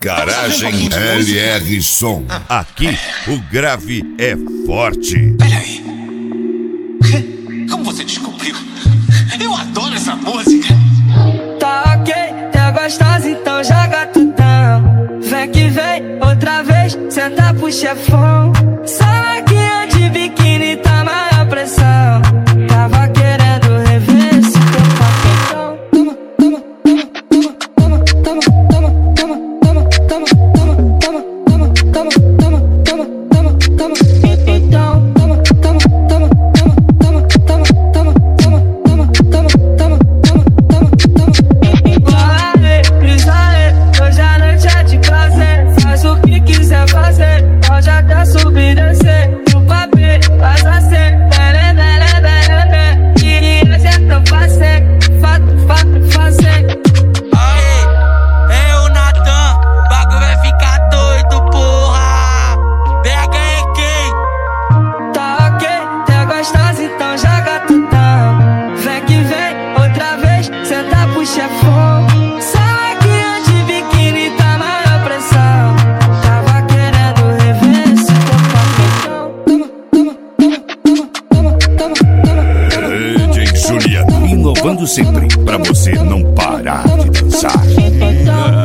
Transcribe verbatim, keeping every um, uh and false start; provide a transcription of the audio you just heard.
Garagem L R Som. Aqui o grave é forte. Peraí. Como você descobriu? Eu adoro essa música. Tá ok, é gostosa, então joga tutão. Vem que vem, outra vez, senta pro chefão. Salaquinha de biquíni, tá maior pressão. Tava querendo rever esse teu paquetão. Toma, toma, toma, toma, toma, toma, toma, toma, toma, toma, toma, toma, toma, toma, toma, então, toma, toma, toma, toma, toma, toma, toma, toma, toma, toma, toma, toma, toma, toma. Vale, pisale, hoje a noite é de prazer. Faz o que quiser fazer, pode até subir e descer. No papel, faz assim, bele, bele, bele, bele. E hoje é tão fácil, fato, fato, fazer. Aê, é o Natan, o bagulho vai ficar doido, porra. B H é quem? Tá ok, é gostosa, então joga tutão. Vem que vem, outra vez, senta pro chefão. Salaquinha de biquíni, tá maior pressão. Tava querendo rever esse teu paquetão. Toma, toma, toma, toma, toma, toma, toma. D J Juliano, inovando sempre pra você não parar de dançar.